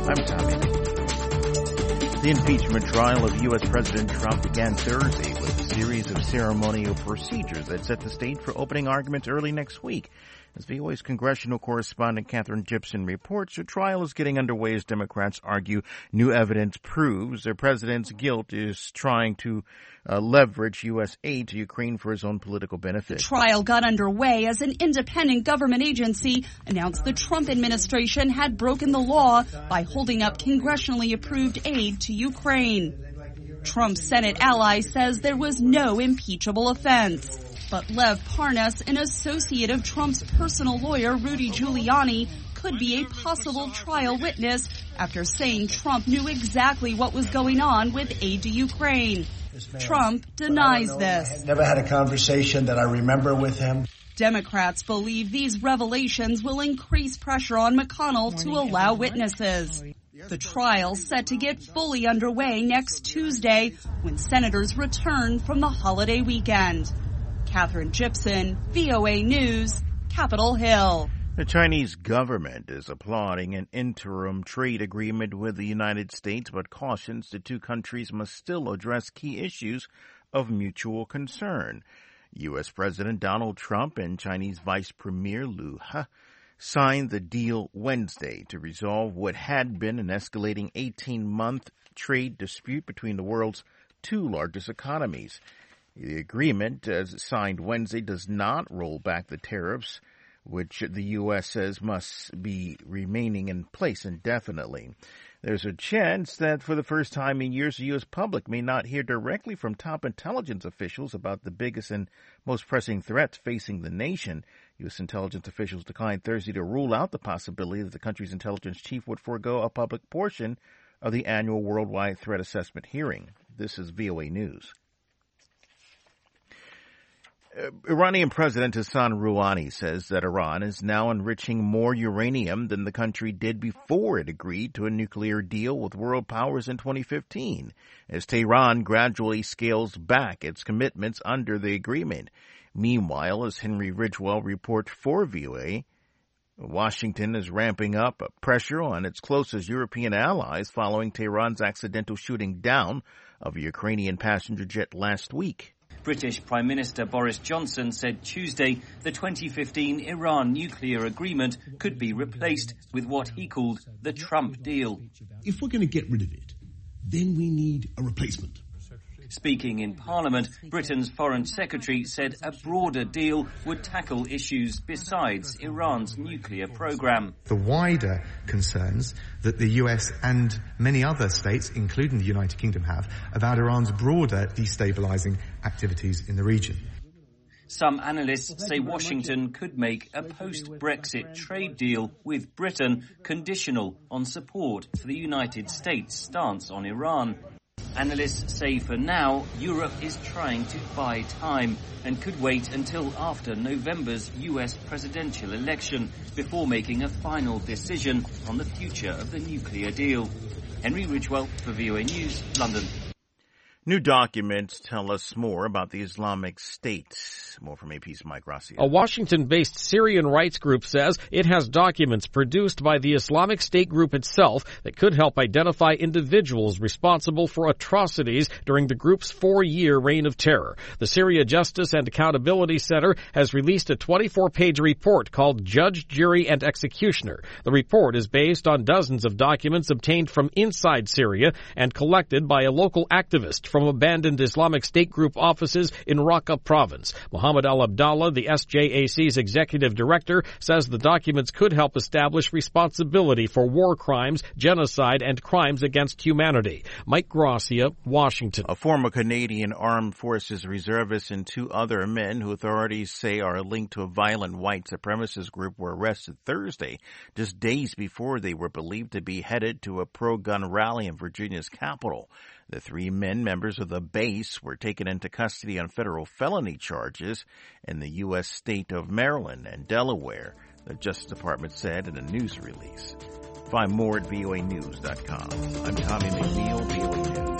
I'm Tommy. The impeachment trial of U.S. President Trump began Thursday with a series of ceremonial procedures that set the stage for opening arguments early next week. As VOA's congressional correspondent Katherine Gibson reports, the trial is getting underway as Democrats argue new evidence proves the president's guilt is trying to leverage U.S. aid to Ukraine for his own political benefit. The trial got underway as an independent government agency announced the Trump administration had broken the law by holding up congressionally approved aid to Ukraine. Trump's Senate ally says there was no impeachable offense. But Lev Parnas, an associate of Trump's personal lawyer, Rudy Giuliani, could be a possible trial witness after saying Trump knew exactly what was going on with aid to Ukraine. Trump denies this. I never had a conversation that I remember with him. Democrats believe these revelations will increase pressure on McConnell to allow witnesses. The trial set to get fully underway next Tuesday when senators return from the holiday weekend. Katherine Gibson, VOA News, Capitol Hill. The Chinese government is applauding an interim trade agreement with the United States, but cautions the two countries must still address key issues of mutual concern. U.S. President Donald Trump and Chinese Vice Premier Liu He signed the deal Wednesday to resolve what had been an escalating 18-month trade dispute between the world's two largest economies. The agreement, as signed Wednesday, does not roll back the tariffs, which the U.S. says must be remaining in place indefinitely. There's a chance that for the first time in years, the U.S. public may not hear directly from top intelligence officials about the biggest and most pressing threats facing the nation. U.S. intelligence officials declined Thursday to rule out the possibility that the country's intelligence chief would forego a public portion of the annual worldwide threat assessment hearing. This is VOA News. Iranian President Hassan Rouhani says that Iran is now enriching more uranium than the country did before it agreed to a nuclear deal with world powers in 2015, as Tehran gradually scales back its commitments under the agreement. Meanwhile, as Henry Ridgewell reports for VOA, Washington is ramping up pressure on its closest European allies following Tehran's accidental shooting down of a Ukrainian passenger jet last week. British Prime Minister Boris Johnson said Tuesday the 2015 Iran nuclear agreement could be replaced with what he called the Trump deal. If we're going to get rid of it, then we need a replacement. Speaking in Parliament, Britain's Foreign Secretary said a broader deal would tackle issues besides Iran's nuclear program. The wider concerns that the US and many other states, including the United Kingdom, have about Iran's broader destabilizing activities in the region. Some analysts say Washington could make a post-Brexit trade deal with Britain conditional on support for the United States' stance on Iran. Analysts say for now, Europe is trying to buy time and could wait until after November's US presidential election before making a final decision on the future of the nuclear deal. Henry Ridgewell for VOA News, London. New documents tell us more about the Islamic State. More from AP's Mike Rossi. A Washington-based Syrian rights group says it has documents produced by the Islamic State group itself that could help identify individuals responsible for atrocities during the group's 4-year reign of terror. The Syria Justice and Accountability Center has released a 24-page report called Judge, Jury, and Executioner. The report is based on dozens of documents obtained from inside Syria and collected by a local activist from abandoned Islamic State group offices in Raqqa province. Mohammed Al-Abdallah, the SJAC's executive director, says the documents could help establish responsibility for war crimes, genocide, and crimes against humanity. Mike Gracia, Washington. A former Canadian Armed Forces reservist and 2 other men who authorities say are linked to a violent white supremacist group were arrested Thursday, just days before they were believed to be headed to a pro-gun rally in Virginia's capital. The 3 men, members of the base, were taken into custody on federal felony charges in the U.S. state of Maryland and Delaware, the Justice Department said in a news release. Find more at voanews.com. I'm Tommy McNeil, VOA News.